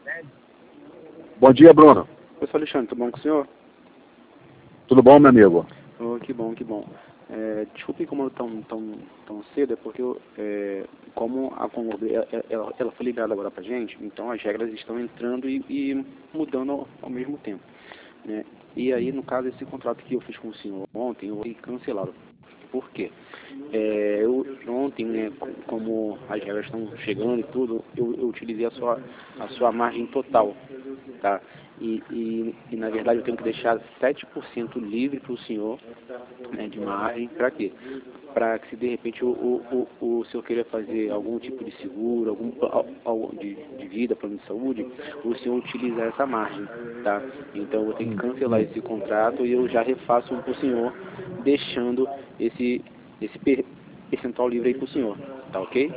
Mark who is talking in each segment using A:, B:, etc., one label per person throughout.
A: Bom dia, Bruno.
B: Oi, sou Alexandre, tudo bom com o senhor?
A: Tudo bom, meu amigo?
B: Oh, que bom, que bom. Desculpe como tão cedo, é porque como a Congo ela foi ligada agora pra gente, então as regras estão entrando e mudando ao mesmo tempo, né? E aí, no caso, esse contrato que eu fiz com o senhor ontem, eu fui cancelado. Por quê? Eu ontem, né, como as regras estão chegando e tudo, eu utilizei a sua margem total, tá? E na verdade eu tenho que deixar 7% livre para o senhor, né, de margem. Para quê? Para que se de repente o senhor queira fazer algum tipo de seguro, algum de vida, plano de saúde, o senhor utilizar essa margem, tá? Então eu vou ter que cancelar esse contrato e eu já refaço um para o senhor, deixando esse percentual livre aí para o senhor, tá ok?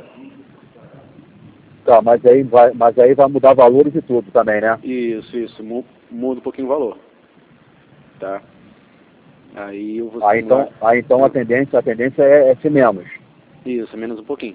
A: Tá, mas aí vai mudar valores e tudo também, né?
B: Isso, muda um pouquinho o valor, tá? Aí eu vou
A: Então a tendência é ser menos.
B: Isso, menos um pouquinho.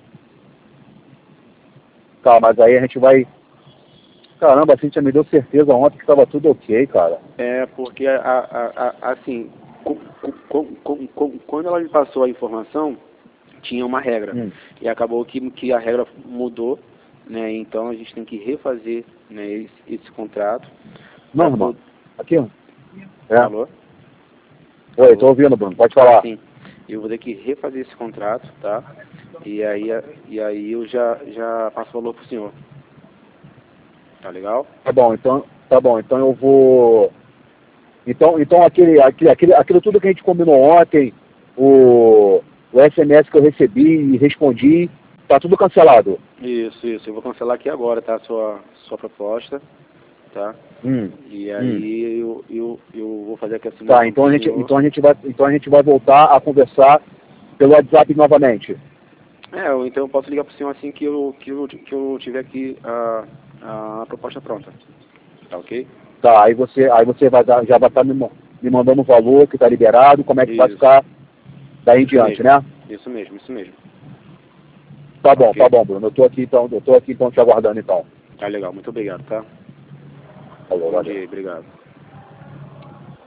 A: Tá, mas aí a gente vai... Caramba, a Cintia me deu certeza ontem que estava tudo ok, cara.
B: Porque assim, quando ela me passou a informação, tinha uma regra. E acabou que a regra mudou, né? Então a gente tem que refazer, né, esse contrato.
A: Não, irmão. Aqui, ó.
B: Alô?
A: Oi, tô ouvindo, Bruno. Pode falar.
B: Sim. Eu vou ter que refazer esse contrato, tá? E aí eu já passo o valor pro senhor. Tá legal?
A: Tá bom, então eu vou... Então aquilo tudo que a gente combinou ontem, o SMS que eu recebi e respondi, tá tudo cancelado.
B: Isso. Eu vou cancelar aqui agora, tá? Sua proposta, tá? E aí eu vou fazer aqui a simulação.
A: Tá, então a gente vai voltar a conversar pelo WhatsApp novamente.
B: Ou então eu posso ligar pro senhor assim que eu tiver aqui a proposta pronta. Tá ok?
A: Tá, aí você já vai estar me mandando o valor que está liberado, como é que vai ficar daí em diante, né?
B: Isso mesmo.
A: Tá bom, Bruno. Eu tô aqui então te aguardando então.
B: Tá legal, muito obrigado, tá?
A: Falou,
B: Bom
A: valeu.
B: dia, obrigado.